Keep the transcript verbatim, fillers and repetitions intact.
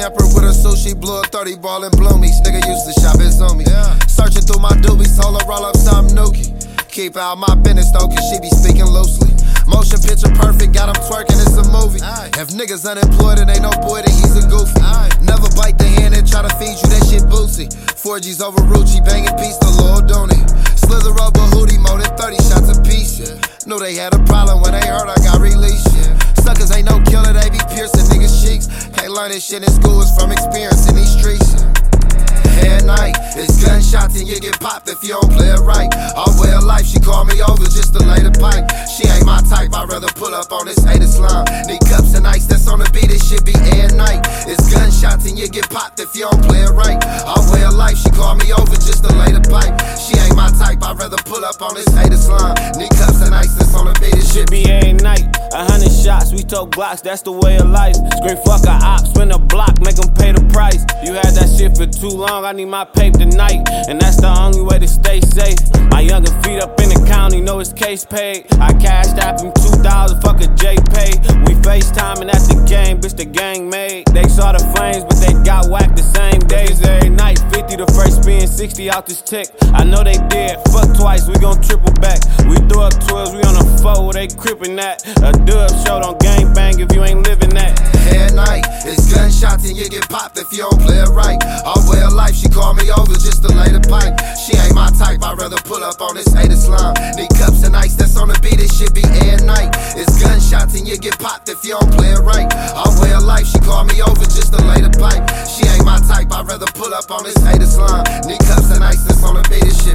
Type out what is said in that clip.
tamper with her sushi, blew a thirty ball and bloomies. Nigga used to shop at Zoomies. Yeah. Searching through my doobies, told her roll up some nookie. Keep out my business though, cause she be speaking loosely. Motion picture perfect, got him twerking, it's a movie. Aye. If niggas unemployed and ain't no boy, then he's a goofy. Aye. Never bite the hand and try to feed you, that shit bootsy. four G's over Rucci, banging piece to Lil Dooney. Slither up a hoodie, more than thirty shots a piece. Yeah. Knew they had a problem when they heard I got released. Yeah. Suckers ain't no killer, they be piercing niggas' cheeks. Can't learn this shit in school, it's from experience in these streets. At night, it's gunshots and you get popped if you don't play it right. Our way of life, she called me over just to lay the pipe. She ain't my type, I'd rather pull up on this hater slime. Need cups and ice that's on the beat, this shit be at night. It's gunshots and you get popped if you don't play it right. Our way of life, she called me over just to lay the pipe. She ain't my type, I'd rather pull up on this hater slime. Need cups and ice that's on the beat, this shit be every night. A hundred shots, we tote Glocks, that's the way of life. Scream fuck a op, spin a block, make them pay the price. You had that shit for too long, I need my paper tonight, and that's the only way to stay safe. My younger feet up in the county, know his case paid. I cashed out him two thousand, fuck a J-Pay. We FaceTiming at the game, bitch the gang made. They saw the flames, but they got whacked the same days every night. fifty the first spin, sixty out this tick. I know they did, fuck twice, we gon' triple back. We threw up twelves, we on a four, they crippin' that. A dub show, don't gang bang if you ain't living that. At night, it's gunshots and you get popped if you don't play it right. Our way of life, she called me over just to lay the pipe. She ain't my type, I'd rather pull up on this hater slime. Need cups and ice that's on the beat, this shit be at night. It's gunshots and you get popped if you don't play it right. Our way of life, she called me over just to lay the pipe. She ain't my type, I'd rather pull up on this hater slime. Need cups and ice that's on the beat, this shit